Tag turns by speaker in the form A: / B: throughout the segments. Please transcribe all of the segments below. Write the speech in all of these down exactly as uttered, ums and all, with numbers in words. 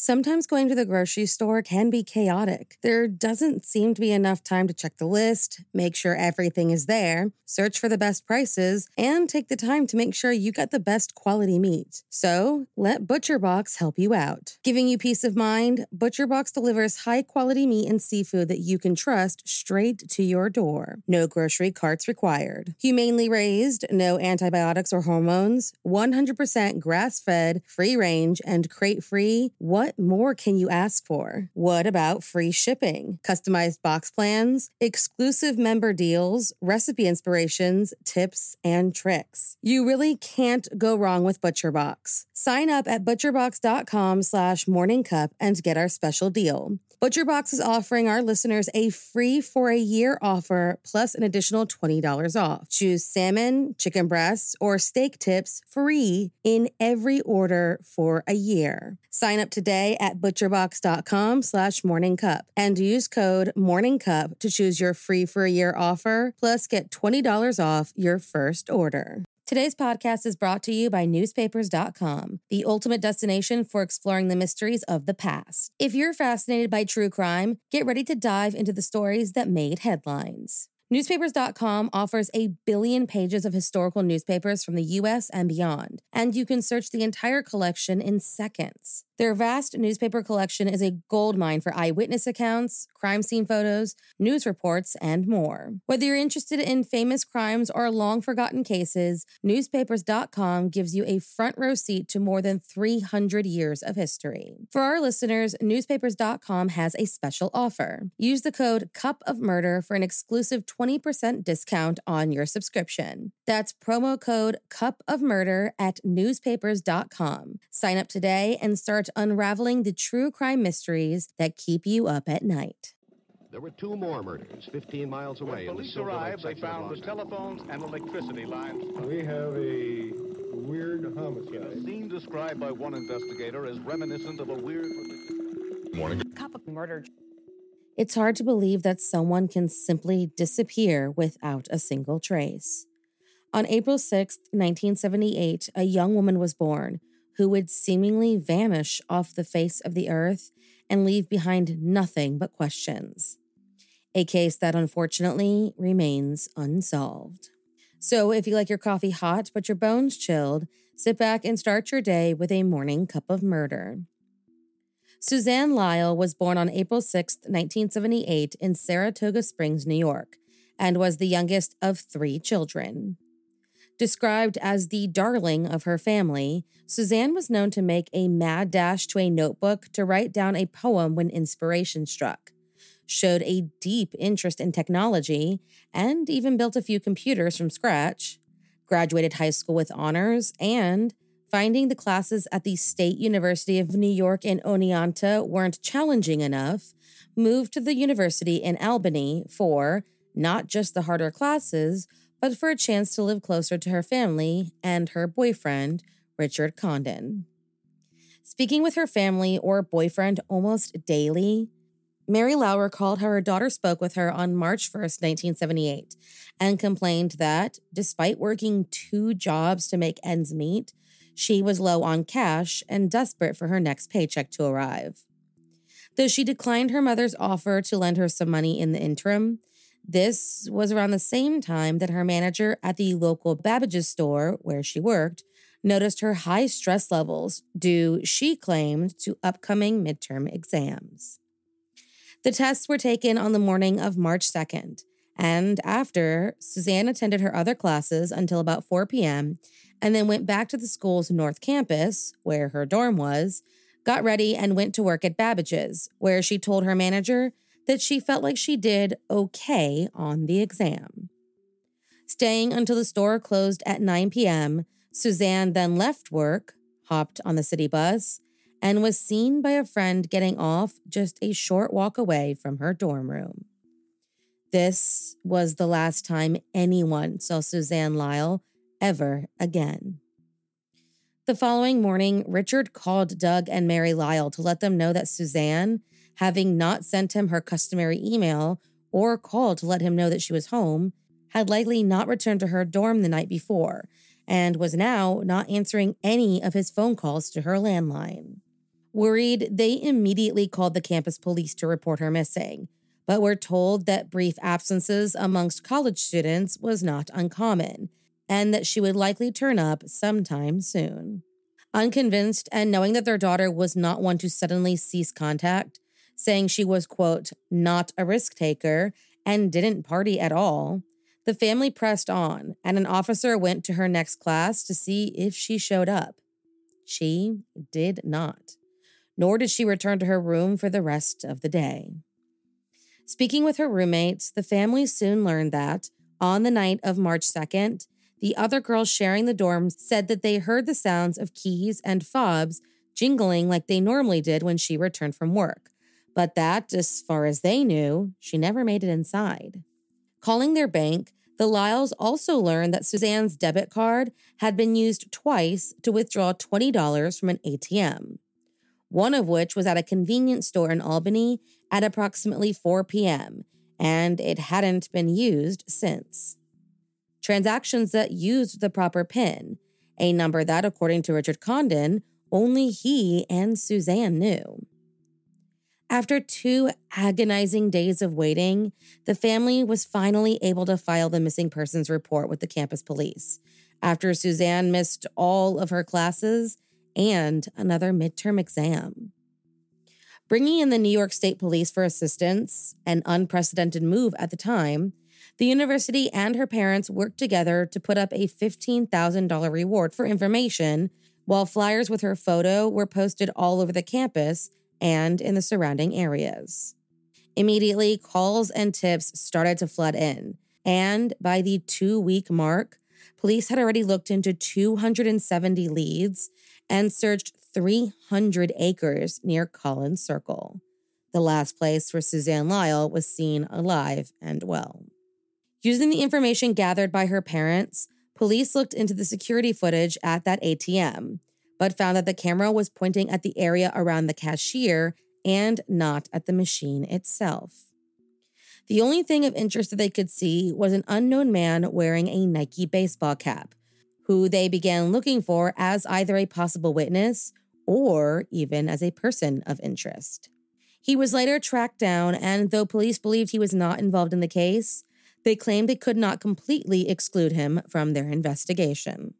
A: Sometimes going to the grocery store can be chaotic. There doesn't seem to be enough time to check the list, make sure everything is there, search for the best prices, and take the time to make sure you get the best quality meat. So, let ButcherBox help you out. Giving you peace of mind, ButcherBox delivers high-quality meat and seafood that you can trust straight to your door. No grocery carts required. Humanely raised, no antibiotics or hormones, one hundred percent grass-fed, free-range, and crate-free. What more can you ask for? What about free shipping, customized box plans, exclusive member deals, recipe inspirations, tips, and tricks? You really can't go wrong with ButcherBox. Sign up at butcherbox.com slash morningcup and get our special deal. ButcherBox is offering our listeners a free for a year offer plus an additional twenty dollars off. Choose salmon, chicken breasts, or steak tips free in every order for a year. Sign up today at butcherbox.com slash morningcup and use code morningcup to choose your free for a year offer plus get twenty dollars off your first order. Today's podcast is brought to you by newspapers dot com, the ultimate destination for exploring the mysteries of the past. If you're fascinated by true crime, get ready to dive into the stories that made headlines. newspapers dot com offers a billion pages of historical newspapers from the U S and beyond, and you can search the entire collection in seconds. Their vast newspaper collection is a goldmine for eyewitness accounts, crime scene photos, news reports, and more. Whether you're interested in famous crimes or long-forgotten cases, newspapers dot com gives you a front row seat to more than three hundred years of history. For our listeners, newspapers dot com has a special offer. Use the code Cup of Murder for an exclusive twenty percent discount on your subscription. That's promo code Cup of Murder at newspapers dot com. Sign up today and start unraveling the true crime mysteries that keep you up at night.
B: There were two more murders fifteen miles away.
C: When police arrived, they found the telephones and electricity lines.
D: We have a weird homicide.
C: A scene described by one investigator as reminiscent of a weird...
E: Morning.
F: Cup of Murder.
A: It's hard to believe that someone can simply disappear without a single trace. On April sixth, nineteen seventy-eight, a young woman was born who would seemingly vanish off the face of the earth and leave behind nothing but questions. A case that unfortunately remains unsolved. So if you like your coffee hot but your bones chilled, sit back and start your day with a morning cup of murder. Suzanne Lyle was born on April sixth, nineteen seventy-eight in Saratoga Springs, New York, and was the youngest of three children. Described as the darling of her family, Suzanne was known to make a mad dash to a notebook to write down a poem when inspiration struck, showed a deep interest in technology, and even built a few computers from scratch, graduated high school with honors, and, finding the classes at the State University of New York in Oneonta weren't challenging enough, moved to the university in Albany for, not just the harder classes, but for a chance to live closer to her family and her boyfriend, Richard Condon. Speaking with her family or boyfriend almost daily, Mary Lauer recalled how her daughter spoke with her on March first, nineteen seventy-eight, and complained that, despite working two jobs to make ends meet, she was low on cash and desperate for her next paycheck to arrive. Though she declined her mother's offer to lend her some money in the interim, this was around the same time that her manager at the local Babbage's store, where she worked, noticed her high stress levels due, she claimed, to upcoming midterm exams. The tests were taken on the morning of March second, and after, Suzanne attended her other classes until about four p.m., and then went back to the school's North Campus, where her dorm was, got ready, and went to work at Babbage's, where she told her manager that she felt like she did okay on the exam. Staying until the store closed at nine p.m., Suzanne then left work, hopped on the city bus, and was seen by a friend getting off just a short walk away from her dorm room. This was the last time anyone saw Suzanne Lyle ever again. The following morning, Richard called Doug and Mary Lyle to let them know that Suzanne, having not sent him her customary email or called to let him know that she was home, had likely not returned to her dorm the night before and was now not answering any of his phone calls to her landline. Worried, they immediately called the campus police to report her missing, but were told that brief absences amongst college students was not uncommon, and that she would likely turn up sometime soon. Unconvinced and knowing that their daughter was not one to suddenly cease contact, saying she was, quote, not a risk taker and didn't party at all, the family pressed on, and an officer went to her next class to see if she showed up. She did not, nor did she return to her room for the rest of the day. Speaking with her roommates, the family soon learned that, on the night of March second, the other girls sharing the dorm said that they heard the sounds of keys and fobs jingling like they normally did when she returned from work, but that, as far as they knew, she never made it inside. Calling their bank, the Lyles also learned that Suzanne's debit card had been used twice to withdraw twenty dollars from an A T M, one of which was at a convenience store in Albany at approximately four p.m., and it hadn't been used since. Transactions that used the proper PIN, a number that, according to Richard Condon, only he and Suzanne knew. After two agonizing days of waiting, the family was finally able to file the missing persons report with the campus police, after Suzanne missed all of her classes and another midterm exam. Bringing in the New York State Police for assistance, an unprecedented move at the time, the university and her parents worked together to put up a fifteen thousand dollars reward for information, while flyers with her photo were posted all over the campus and in the surrounding areas. Immediately, calls and tips started to flood in, and by the two-week mark, police had already looked into two hundred seventy leads and searched three hundred acres near Collins Circle, the last place where Suzanne Lyle was seen alive and well. Using the information gathered by her parents, police looked into the security footage at that A T M, but found that the camera was pointing at the area around the cashier and not at the machine itself. The only thing of interest that they could see was an unknown man wearing a Nike baseball cap, who they began looking for as either a possible witness or even as a person of interest. He was later tracked down, and though police believed he was not involved in the case, they claimed they could not completely exclude him from their investigation.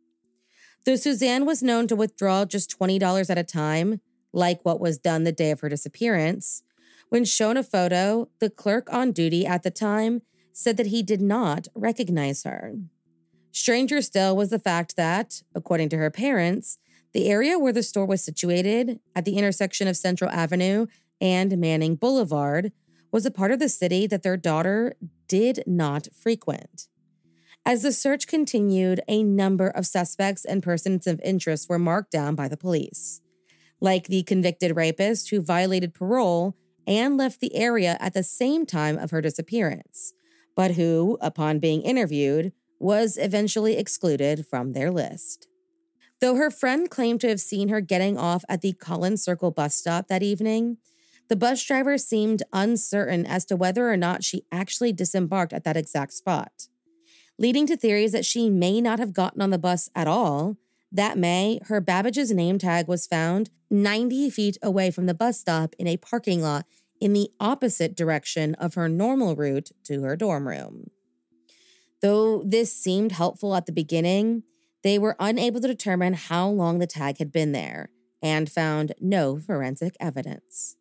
A: Though Suzanne was known to withdraw just twenty dollars at a time, like what was done the day of her disappearance, when shown a photo, the clerk on duty at the time said that he did not recognize her. Stranger still was the fact that, according to her parents, the area where the store was situated, at the intersection of Central Avenue and Manning Boulevard, was a part of the city that their daughter did not frequent. As the search continued, a number of suspects and persons of interest were marked down by the police, like the convicted rapist who violated parole and left the area at the same time of her disappearance, but who, upon being interviewed, was eventually excluded from their list. Though her friend claimed to have seen her getting off at the Collins Circle bus stop that evening, the bus driver seemed uncertain as to whether or not she actually disembarked at that exact spot, leading to theories that she may not have gotten on the bus at all. That May, her Babbage's name tag was found ninety feet away from the bus stop in a parking lot in the opposite direction of her normal route to her dorm room. Though this seemed helpful at the beginning, they were unable to determine how long the tag had been there and found no forensic evidence.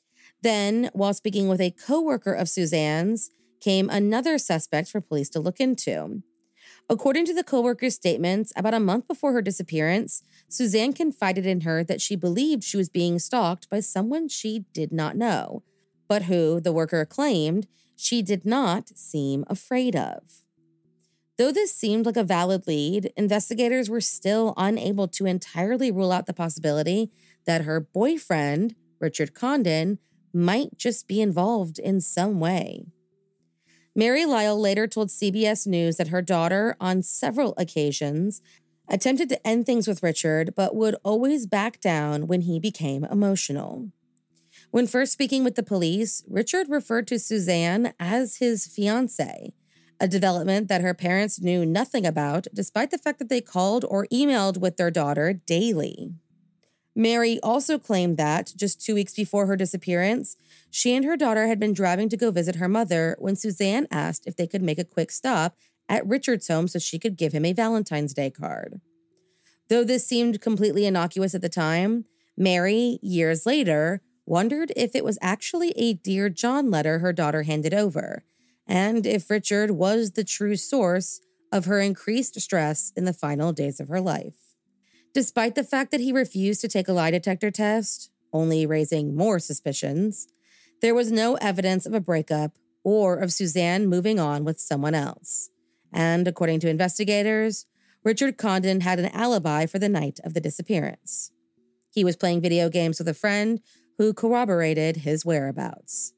A: Then, while speaking with a coworker of Suzanne's, came another suspect for police to look into. According to the coworker's statements, about a month before her disappearance, Suzanne confided in her that she believed she was being stalked by someone she did not know, but who, the worker claimed, she did not seem afraid of. Though this seemed like a valid lead, investigators were still unable to entirely rule out the possibility that her boyfriend, Richard Condon, might just be involved in some way. Mary Lyle later told C B S News that her daughter, on several occasions, attempted to end things with Richard, but would always back down when he became emotional. When first speaking with the police, Richard referred to Suzanne as his fiancée, a development that her parents knew nothing about, despite the fact that they called or emailed with their daughter daily. Mary also claimed that, just two weeks before her disappearance, she and her daughter had been driving to go visit her mother when Suzanne asked if they could make a quick stop at Richard's home so she could give him a Valentine's Day card. Though this seemed completely innocuous at the time, Mary, years later, wondered if it was actually a Dear John letter her daughter handed over, and if Richard was the true source of her increased stress in the final days of her life. Despite the fact that he refused to take a lie detector test, only raising more suspicions, there was no evidence of a breakup or of Suzanne moving on with someone else. And according to investigators, Richard Condon had an alibi for the night of the disappearance. He was playing video games with a friend who corroborated his whereabouts.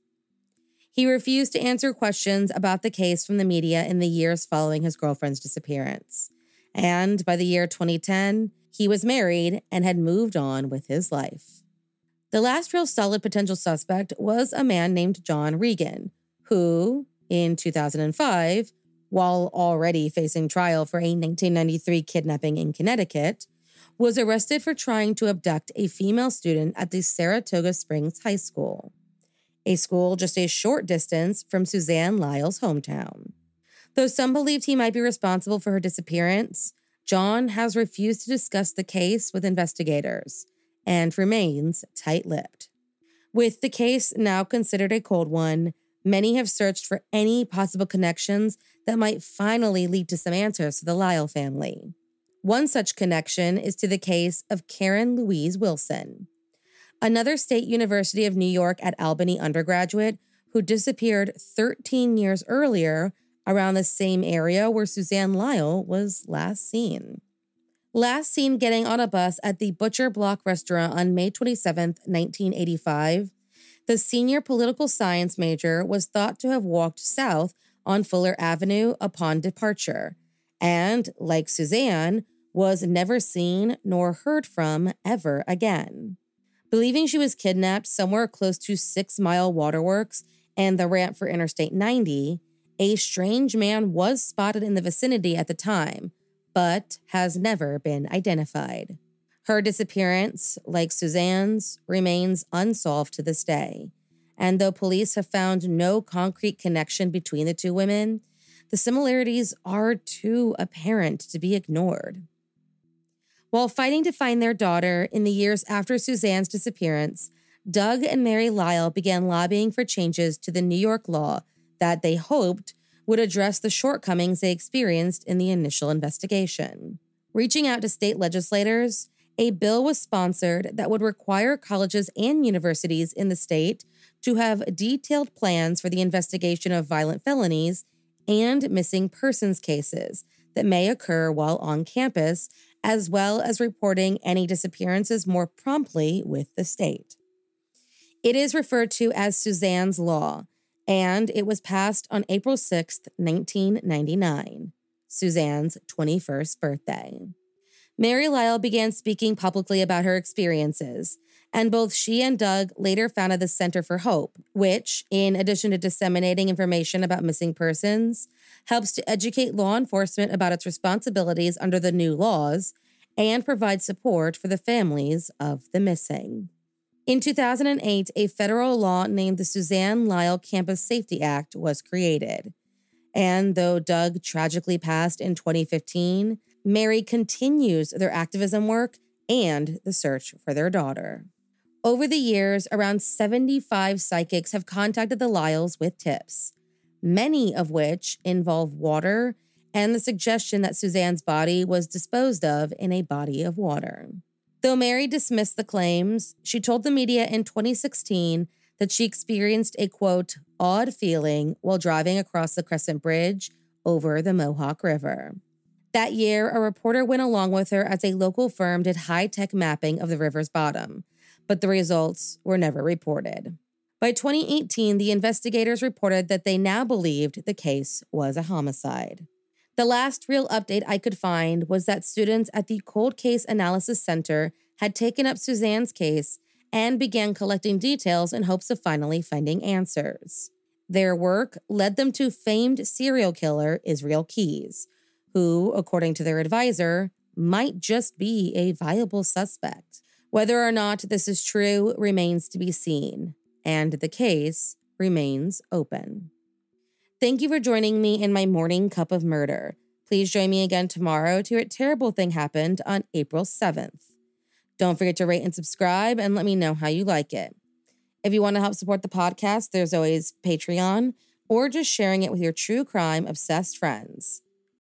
A: He refused to answer questions about the case from the media in the years following his girlfriend's disappearance. And by the year twenty ten, he was married and had moved on with his life. The last real solid potential suspect was a man named John Regan, who, in two thousand five, while already facing trial for a nineteen ninety-three kidnapping in Connecticut, was arrested for trying to abduct a female student at the Saratoga Springs High School, a school just a short distance from Suzanne Lyle's hometown. Though some believed he might be responsible for her disappearance, John has refused to discuss the case with investigators and remains tight-lipped. With the case now considered a cold one, many have searched for any possible connections that might finally lead to some answers to the Lyle family. One such connection is to the case of Karen Louise Wilson, another State University of New York at Albany undergraduate who disappeared thirteen years earlier around the same area where Suzanne Lyle was last seen. Last seen getting on a bus at the Butcher Block restaurant on May twenty-seventh, nineteen eighty-five, the senior political science major was thought to have walked south on Fuller Avenue upon departure, and, like Suzanne, was never seen nor heard from ever again. Believing she was kidnapped somewhere close to Six Mile Waterworks and the ramp for Interstate ninety, a strange man was spotted in the vicinity at the time, but has never been identified. Her disappearance, like Suzanne's, remains unsolved to this day. And though police have found no concrete connection between the two women, the similarities are too apparent to be ignored. While fighting to find their daughter in the years after Suzanne's disappearance, Doug and Mary Lyle began lobbying for changes to the New York law that they hoped would address the shortcomings they experienced in the initial investigation. Reaching out to state legislators, a bill was sponsored that would require colleges and universities in the state to have detailed plans for the investigation of violent felonies and missing persons cases that may occur while on campus, as well as reporting any disappearances more promptly with the state. It is referred to as Suzanne's Law, and it was passed on April sixth, nineteen ninety-nine, Suzanne's twenty-first birthday. Mary Lyle began speaking publicly about her experiences, and both she and Doug later founded the Center for Hope, which, in addition to disseminating information about missing persons, helps to educate law enforcement about its responsibilities under the new laws and provide support for the families of the missing. In two thousand eight, a federal law named the Suzanne Lyle Campus Safety Act was created. And though Doug tragically passed in twenty fifteen, Mary continues their activism work and the search for their daughter. Over the years, around seventy-five psychics have contacted the Lyles with tips, many of which involve water and the suggestion that Suzanne's body was disposed of in a body of water. Though Mary dismissed the claims, she told the media in twenty sixteen that she experienced a, quote, odd feeling while driving across the Crescent Bridge over the Mohawk River. That year, a reporter went along with her as a local firm did high-tech mapping of the river's bottom, but the results were never reported. By twenty eighteen, the investigators reported that they now believed the case was a homicide. The last real update I could find was that students at the Cold Case Analysis Center had taken up Suzanne's case and began collecting details in hopes of finally finding answers. Their work led them to famed serial killer Israel Keyes, who, according to their advisor, might just be a viable suspect. Whether or not this is true remains to be seen, and the case remains open. Thank you for joining me in my morning cup of murder. Please join me again tomorrow to hear a terrible thing happened on April seventh. Don't forget to rate and subscribe and let me know how you like it. If you want to help support the podcast, there's always Patreon or just sharing it with your true crime obsessed friends.